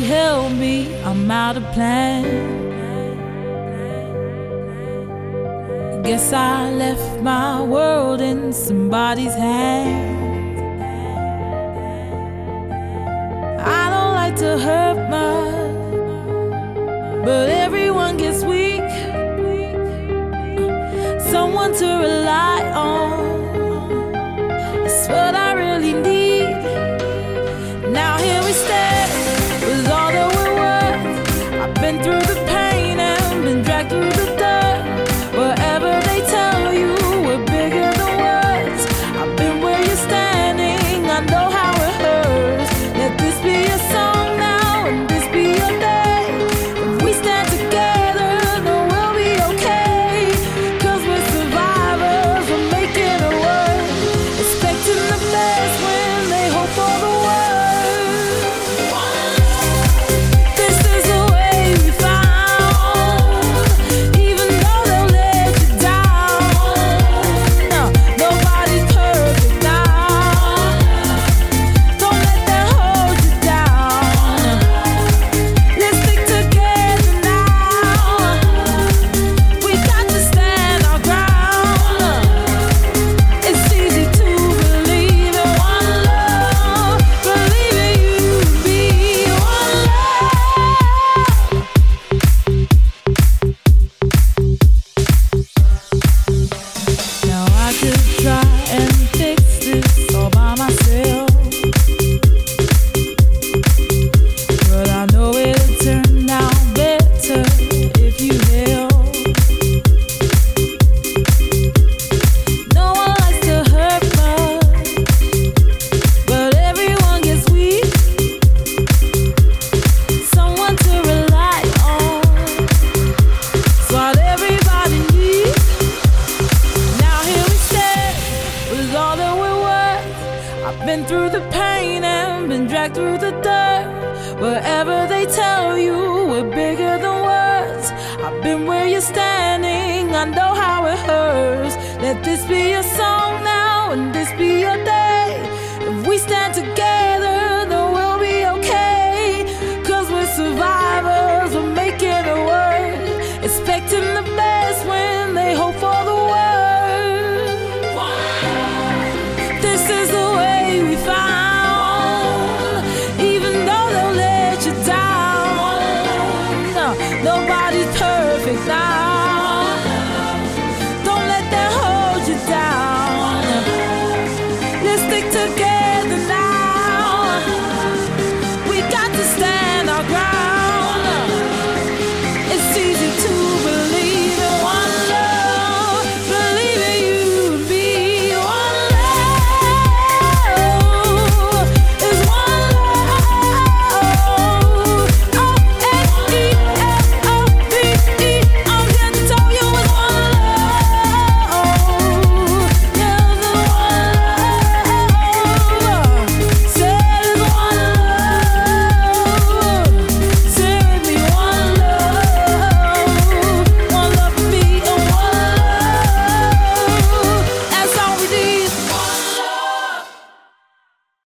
held me, I'm out of plan. Guess I left my world in somebody's hands. I don't like to hurt much, but everyone gets weak. Someone to rely on, it's what I really need. Now here we stand, with all that we're worth. I've been through the pain and been dragged through the dirt. Wherever they tell you we're bigger than words, I've been where you're standing, I know how it hurts. Let this be a song now and this be your day. If we stand together, then we'll be okay. 'Cause we're survivors, we're making it work. Expecting the best when they hope for the worst. This is the way we found, even though they'll let you down. No, nobody's perfect now. Don't let that hold you down. Let's stick together now. We got to stand our ground. It's easy to believe in one love, believe in you and me, one love. Now I could try and fix this all by myself, but I know it'll turn out better if you help. No one likes to hurt much, but everyone gets weak. Someone to rely on, it's what everybody needs. Now here we stand, with all that we're worth. I've been through the pain and been dragged through the dirt. Wherever they tell you we're bigger than words, I've been where you're standing, I know how it hurts. Let this be your song now and this be your day. If we stand together,